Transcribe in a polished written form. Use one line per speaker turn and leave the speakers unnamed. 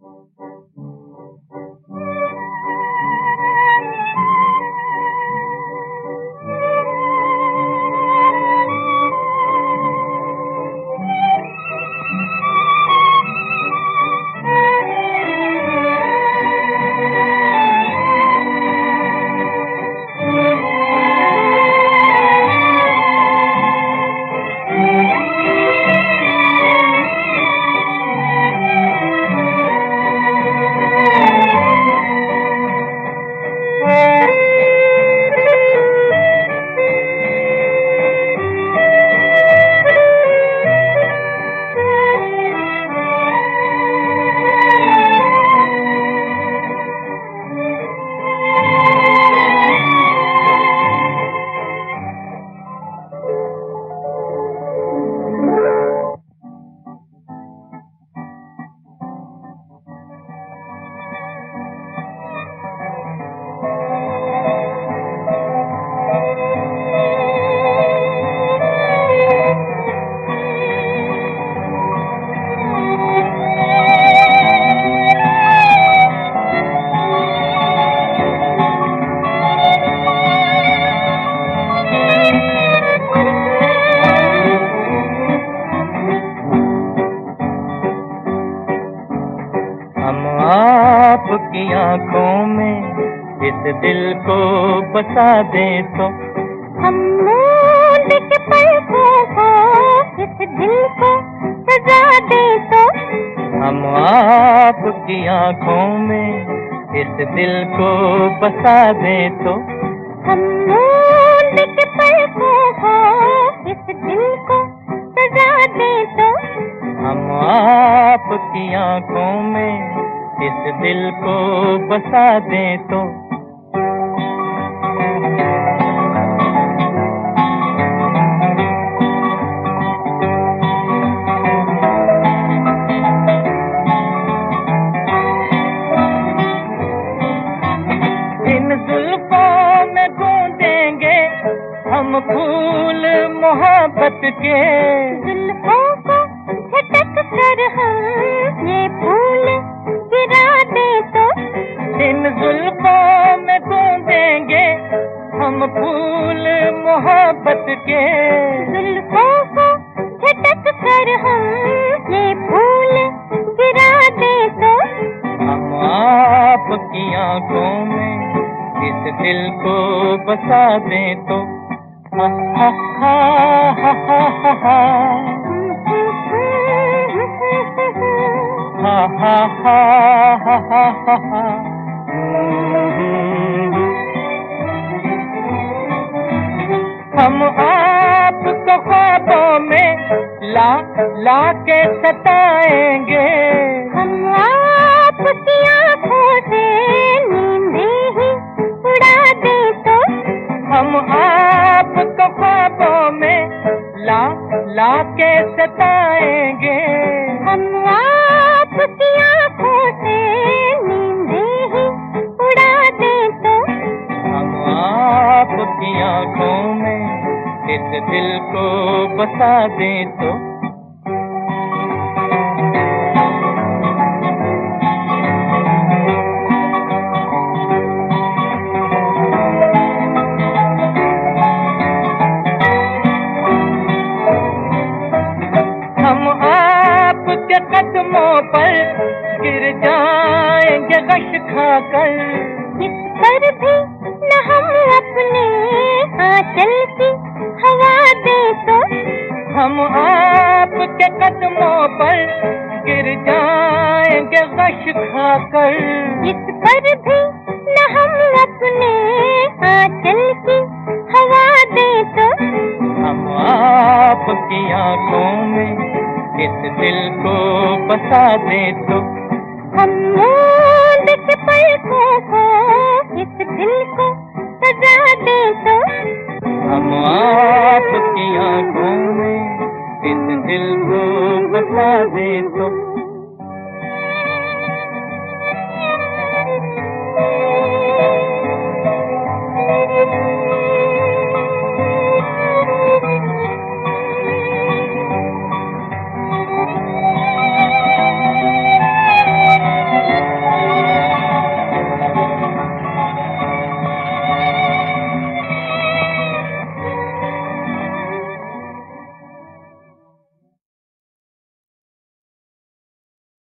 आपकी आंखों में इस दिल को बसा दे तो
हम मूंद के पलकों को इस दिल को सजा दे तो
हम आपकी आंखों में इस दिल को बसा दे तो
हम मूंद के पलकों को इस दिल को सजा दे तो
हम आपकी आंखों में इस दिल को बसा दे तो इन जुल्फों में गूंजेंगे हम फूल मोहब्बत के
जुल्फों को झटक कर हम ये फूल गिरा दे तो
इन जुल्फों में गूंजेंगे हम फूल मोहब्बत के
जुल्फों को झटक कर हम ये फूल गिरा दे तो
हम आपकी आंखों में इस दिल को बसा दे तो हा हा हा हा हा हा हा हा हा हा हा हम आपको ख्वाबों में ला के सताएंगे
हम आपकी आँखों से नींदें ही उड़ा दे तो
हम आपको ख्वाबों में ला के सताएंगे
हम आपकी आँखों से नींदें ही उड़ा दे तो
हम आपकी आंखों में इस दिल को बसा दे तो हम आपके कदमों पर गिर जाएंगे गश खाकर
इस पर भी न हम अपने आंचल की हवा दे तो
हम आपके कदमों पर गिर जाएंगे गश खाकर
इस पर भी न हम अपने आंचल की हवा दे तो
हम आपकी आंखों में इस दिल को बसा दे तो
हम मूंद के पलकों को इस दिल को सजा दे तो
हम आपकी आंखों में इस दिल को बसा दे तो